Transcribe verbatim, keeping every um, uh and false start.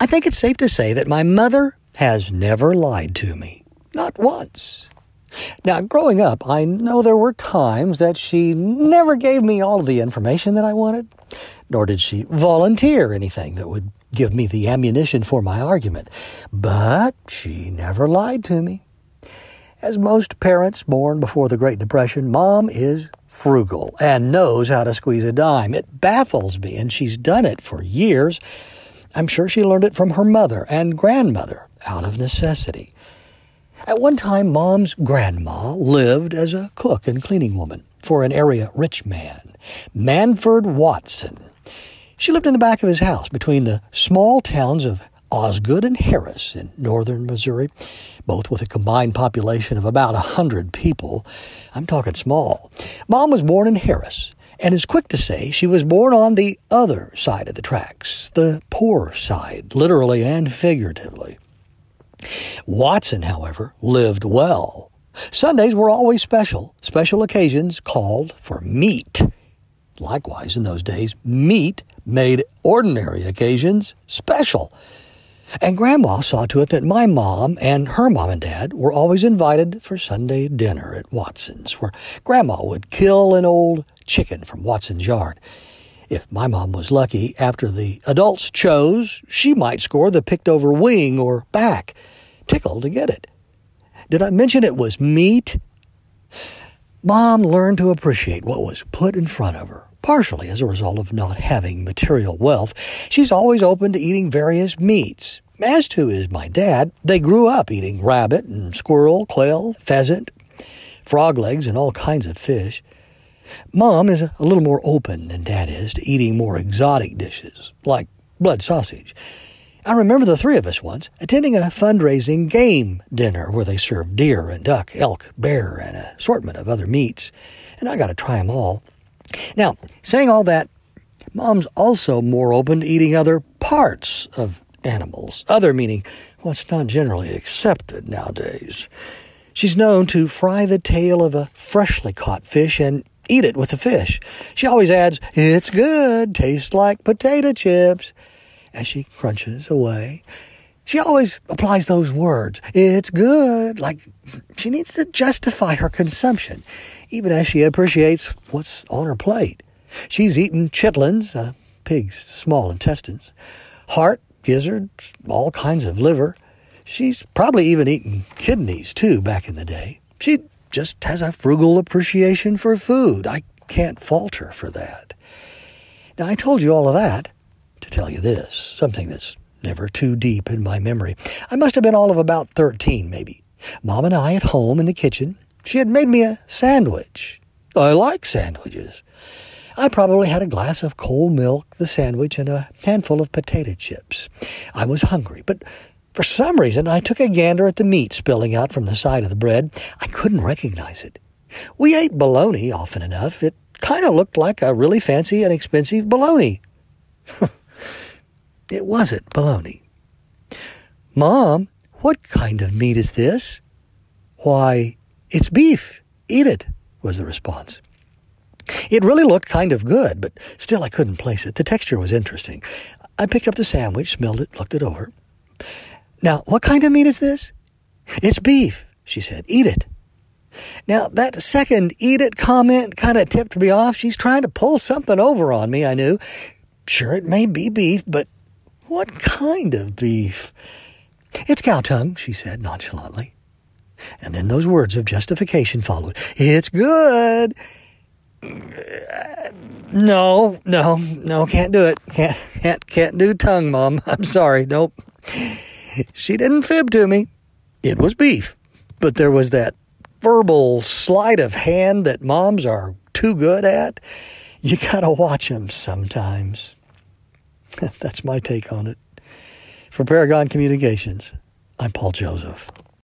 I think it's safe to say that my mother has never lied to me. Not once. Now, growing up, I know there were times that she never gave me all of the information that I wanted, nor did she volunteer anything that would give me the ammunition for my argument. But she never lied to me. As most parents born before the Great Depression, Mom is frugal and knows how to squeeze a dime. It baffles me, and she's done it for years. I'm sure she learned it from her mother and grandmother out of necessity. At one time, Mom's grandma lived as a cook and cleaning woman for an area rich man, Manford Watson. She lived in the back of his house between the small towns of Osgood and Harris in northern Missouri, both with a combined population of about a hundred people. I'm talking small. Mom was born in Harris and is quick to say she was born on the other side of the tracks, the poor side, literally and figuratively. Watson, however, lived well. Sundays were always special. Special occasions called for meat. Likewise, in those days, meat made ordinary occasions special. And Grandma saw to it that my mom and her mom and dad were always invited for Sunday dinner at Watson's, where Grandma would kill an old chicken from Watson's yard. If my mom was lucky, after the adults chose, she might score the picked-over wing or back. Tickled to get it. Did I mention it was meat? Mom learned to appreciate what was put in front of her, partially as a result of not having material wealth. She's always open to eating various meats. As to is my dad, they grew up eating rabbit and squirrel, quail, pheasant, frog legs, and all kinds of fish. Mom is a little more open than Dad is to eating more exotic dishes, like blood sausage. I remember the three of us once attending a fundraising game dinner where they served deer and duck, elk, bear, and an assortment of other meats, and I got to try them all. Now, saying all that, Mom's also more open to eating other parts of animals, other meaning what's not generally accepted nowadays. She's known to fry the tail of a freshly caught fish and eat it with the fish. She always adds, "It's good, tastes like potato chips," as she crunches away. She always applies those words, "It's good," like she needs to justify her consumption, even as she appreciates what's on her plate. She's eaten chitlins, a pig's small intestines, heart, gizzards, all kinds of liver. She's probably even eaten kidneys, too, back in the day. She just has a frugal appreciation for food. I can't fault her for that. Now, I told you all of that to tell you this, something that's never too deep in my memory. I must have been all of about thirteen, maybe. Mom and I at home in the kitchen. She had made me a sandwich. I like sandwiches. I probably had a glass of cold milk, the sandwich, and a handful of potato chips. I was hungry, but for some reason I took a gander at the meat spilling out from the side of the bread. I couldn't recognize it. We ate bologna often enough. It kind of looked like a really fancy and expensive bologna. It wasn't bologna. "Mom, what kind of meat is this?" "Why, it's beef. Eat it," was the response. It really looked kind of good, but still I couldn't place it. The texture was interesting. I picked up the sandwich, smelled it, looked it over. "Now, what kind of meat is this?" "It's beef," she said. "Eat it." Now, that second "eat it" comment kind of tipped me off. She's trying to pull something over on me, I knew. Sure, it may be beef, but what kind of beef? "It's cow tongue," she said nonchalantly. And then those words of justification followed. "It's good." No, no, no, can't do it. Can't, can't, can't do tongue, Mom. I'm sorry. Nope. She didn't fib to me. It was beef. But there was that verbal sleight of hand that moms are too good at. You gotta watch them sometimes. That's my take on it. For Paragon Communications, I'm Paul Joseph.